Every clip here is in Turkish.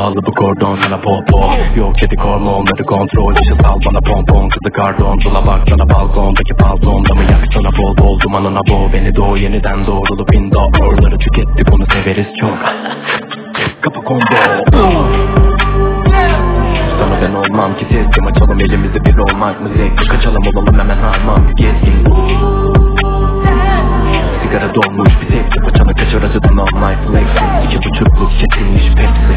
bağlı bu kordon sana popo. Yok dedik hormonları kontrol, işe sal bana pompon. Kızı kardon dula bak sana balkondaki balkonda mı yaksana bol bol dumanına boğ. Beni doğu yeniden doğrulup indoorları tükettik, onu severiz çok. Kapı combo. Sana ben olmam ki teslim, açalım elimizi bir olmak mı zevkli, kaçalım olalım hemen harman bir gezgin. Sigara dolmuş bir tepsi, paçanı kaçır acıdan all night flexing. 2,5'luk kesilmiş Pepsi.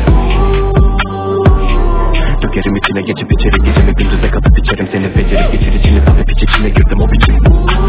Dökerim içine geçip içeri, gecemi gündüze katıp içerim seni becerip geçir içini tabi piç içine girdim o biçim.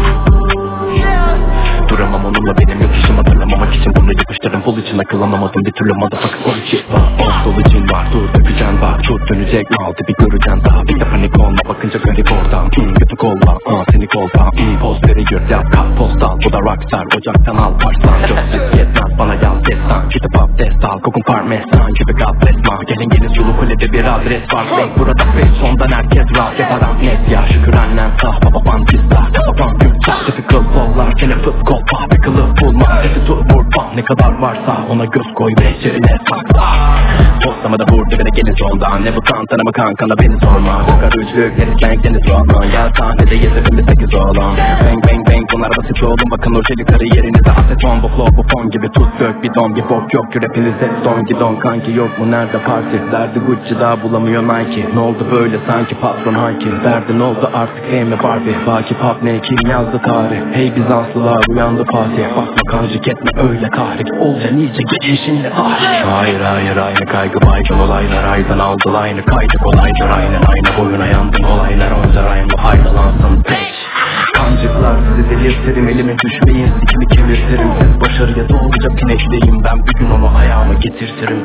Duramam onunla, benim yok işim hatırlamamak için bunu yapıştırın full için, akıl anlamadım bir türlü motherfucker full shit var. Dolu cin var, dur dökeceksin bak, tut dönecek mi altı bir göreceksin daha. Bir de panik olma bakınca garip ortam, götü kolla seni kolpa, posteri yurt yap kat postal, bu da rockstar ocaktan al parsan. Gözsüz yetmez bana yaz destan, kitap abdest al kokun parmesan gibi God bless ma. Gelin gelin sulu kulede bir adres var, renk burada beş sondan herkes rahat yaparan net ya. Şükür annem sah babam pizza kasabam gülçak typical bollar seni fıt kolpa bir kılıf bulma. Sesi tut vur bam ne kadar varsa ona göz koy beşerine sakla. Postamada vur dibine gelin sondan, ne bu tantana mı kankana beni sorma. Sakar üçlük deniz bank deniz roman, ya sahnede 7/8 oğlum. Bang bang bang bunlar basit oğlum, bakın ojeli kariyerinize aseton. Bu flow bu fon gibi tut dök bidon, bir bok yok ki rapinizde son gidon. Kanki yok mu nerede parti, derdi Gucci'da bulamıyor Nike. Ne oldu böyle sanki patron hanki, derdin oldu artık Amy Barbie. Baki pop ne kim yazdı tarih, hey Bizanslılar uyandı Fatih. Bakma kancık etme öyle kahrik, olacaksın iyice geçişinle tarih. Hayır hayır aynı kaygı baygın olaylar, aydan aldı aynı kaydı kolaydır aynı boyuna yandım olaylar onca rhyme ayrılansın peş. Kancıklar sizi delirtirim, elime düşmeyin sikimi kemirtirim. Siz başarıya doğruca pinekleyim, ben bir gün onu ayağıma getirtirim.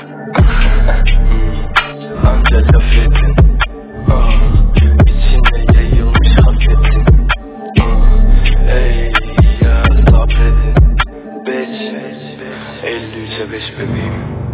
Anca laf edin, içine yayılmış hak ettin. Ey ya sabredin, 5 53'e 5 bebeğim.